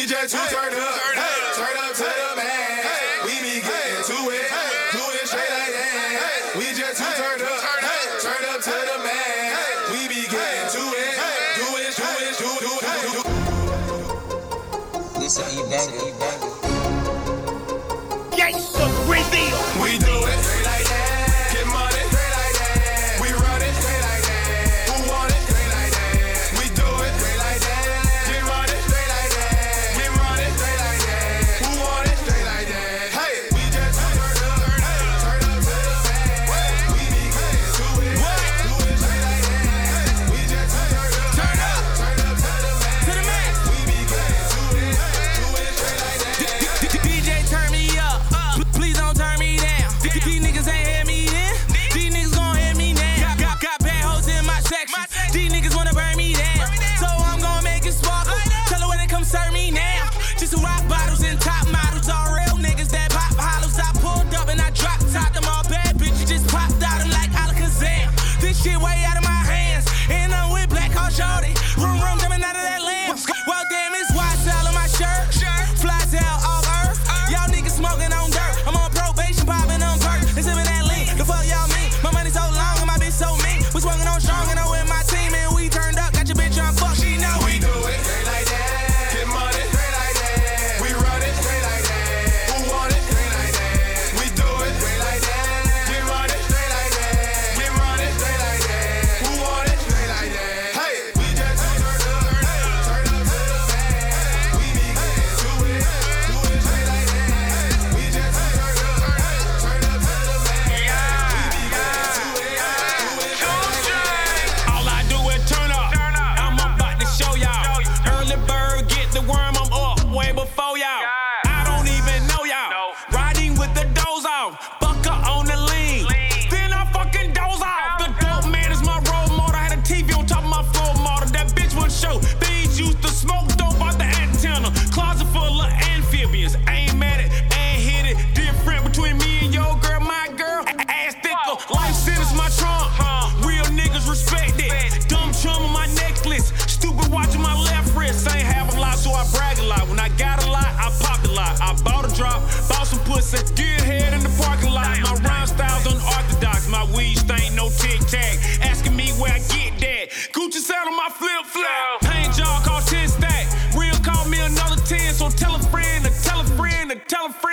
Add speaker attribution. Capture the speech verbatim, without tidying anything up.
Speaker 1: just too turned up. Hey, turn up to the max. We be getting to it. Do it straight like that. We just too turned up. Hey, turn up to the max. We be getting to it. Do it, do it, do it, do it.
Speaker 2: This is E-Banger, E-Banger.
Speaker 3: Gangsta reveal.
Speaker 1: We do it straight like that. Get money straight like that. We run it straight like that. Who want it straight like that? We do it straight like that. Get money straight like that. We run it straight like that. Who want it straight like that? Hey, we just turn up, turn up, turn up to the max. We be getting to it. Do it straight like that. We just turn up, turn up, turn up to the max.
Speaker 4: To the max.
Speaker 1: We be getting to it. Do it straight like that.
Speaker 4: D J, turn me up. Please don't turn me down. These niggas ain't had me in. These niggas gon' hear me now. Got, got, got bad hoes in my section. These niggas wanna burn me down. So I'm gon' make it sparkle. Tell her when they come serve me now. Just some rock bottles and top models. All real niggas that pop hollows. I pulled up and I dropped top. Them all bad bitches just popped out. I'm like Alakazam. This shit way out of my hands. And I'm with Black Hawk Shorty. Room, room, jumping out of that lamp. Well, damn, it's Y S L on my shirt. Flies out off earth. Y'all niggas smoking on dirt. I'm on probation, popping on perk. They sipping that lean. The fuck y'all mean? My money so long and my bitch so mean. We swinging on strong and I'm with my team and we turned up. Got your bitch on fuck, she know
Speaker 1: We do it straight like that. Get money straight like that. We run it straight like that. Who want it straight like that? We do it straight like that. Get money straight like that. Get money straight like that. Who want it straight like that? Hey, we just turn up, turn up, turn up to the max. We be getting to it. Do it straight like that. We just turn up, turn up, turn up to the max. We be getting to it. Do it straight like that.
Speaker 5: All I do is turn up. I'm about to show y'all. Early bird get the worm, I'm up way before y'all. I don't even know y'all. Riding with the doors off. Fucker on the lean. Then I fucking doze off. The dope man is my role model. I had a T V on top of my floor model. That bitch wouldn't show. These used to smoke dope out the antenna. Closet full of amphibians. Ain't mad it, ain't hit it. Different between me and your girl, my girl. Ass thicker. Life sentence my trunk. Real niggas respect it. Dumb chum on my necklace. Stupid watch on my left wrist. Ain't have a lot, so I brag a lot. When I got a lot, I popped a lot. I bought a drop, bought some pussy. Get head in the parking lot. My rhyme style's unorthodox. My weed stink, no tic tac. Asking me where I get that. Gucci sound on my flip flop. Paint jar called ten stack. Real call me another ten. So tell a friend to tell a friend to tell a friend.